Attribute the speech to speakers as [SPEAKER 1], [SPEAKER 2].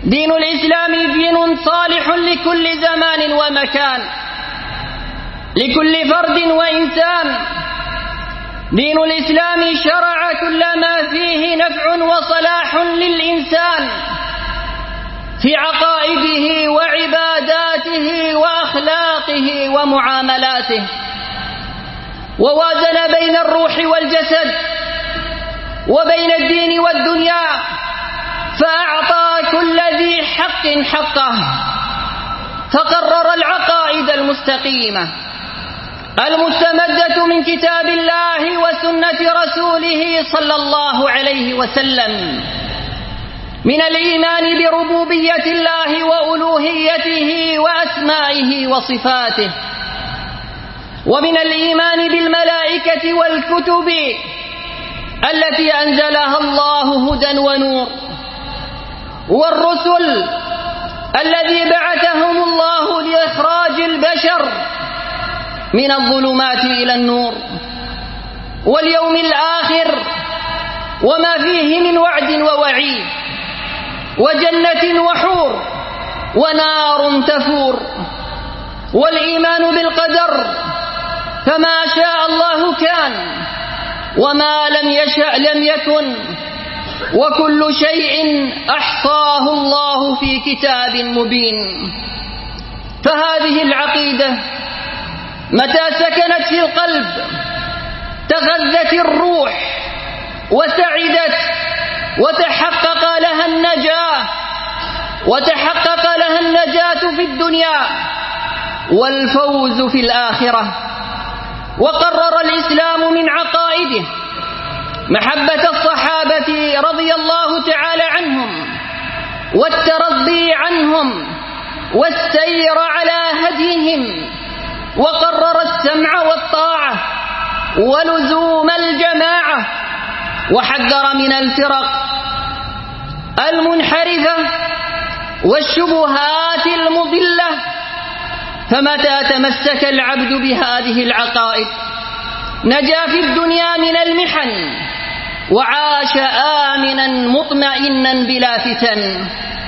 [SPEAKER 1] دين الإسلام دين صالح لكل زمان ومكان، لكل فرد وإنسان. دين الإسلام شرع كل ما فيه نفع وصلاح للإنسان في عقائده وعباداته وأخلاقه ومعاملاته، ووازن بين الروح والجسد وبين الدين والدنيا، فأعطى كل ذي حق حقه، فقرر العقائد المستقيمة المستمدة من كتاب الله وسنة رسوله صلى الله عليه وسلم، من الإيمان بربوبية الله وألوهيته وأسمائه وصفاته، ومن الإيمان بالملائكة والكتب التي أنزلها الله هدى ونور، والرسل الذي بعثهم الله لإخراج البشر من الظلمات إلى النور، واليوم الآخر وما فيه من وعد ووعيد، وجنة وحور ونار تفور، والإيمان بالقدر، فما شاء الله كان وما لم يشأ لم يكن، وكل شيء أحصاه الله في كتاب مبين. فهذه العقيدة متى سكنت في القلب تغذت الروح وسعدت، وتحقق لها النجاة في الدنيا والفوز في الآخرة. وقرر الإسلام من عقائده محبة الصحابة رضي الله تعالى عنهم، والترضي عنهم، والسير على هديهم، وقرر السمع والطاعة ولزوم الجماعة، وحذر من الفرق المنحرفة والشبهات المضلة. فمتى تمسك العبد بهذه العقائد نجا في الدنيا من المحن، وعاش آمنا مطمئنا بلا فتن.